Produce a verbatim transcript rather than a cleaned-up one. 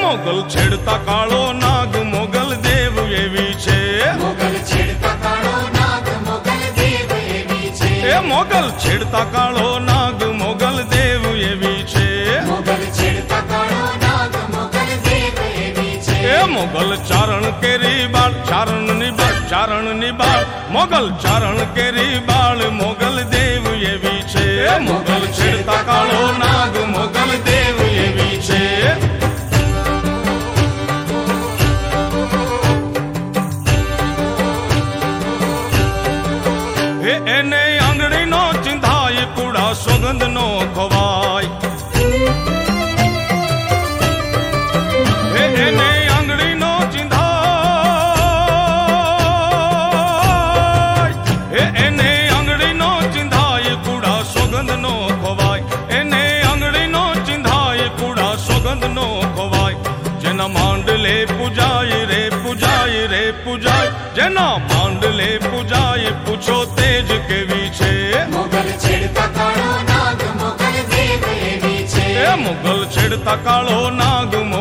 મોગલ છેડતા કાળો નાગ મોગલ દેવ એવી છે મોગલ છેડતા કાળો નાગ મોગલ દેવ એવી છે એ મોગલ છેડતા કાળો નાગ મોગલ દેવ એવી છે મોગલ છેડતા કાળો નાગ મોગલ દેવ એવી છે એ મોગલ ચારણ કેરી બાળ ચારણ ની બાળ ચારણ ની બાળ મોગલ ચારણ કેરી બાળ મોગલ દેવ એવી છે મોગલ છેડતા કાળો નાગ મોગલ દેવ એવી છે હે એને આંગળી નો ચિંધાય કુડા સોગંદ નો ખવાય હે એને આંગળી નો ચિંધાય હે એને આંગળી નો ચિંધાય કુડા સોગંદ નો ખવાય એને આંગળી નો ચિંધાય કુડા સોગંદ નો ખવાય જેના માંડલે પૂજાય રે પૂજાય રે પૂજાય જેના માંડલે પૂજાય પૂછો તેજ કેવી છે મોગલ છેડતા કાળો નાગ મોગલ દેવ એવી છે એ મોગલ છેડતા કાળો નાગ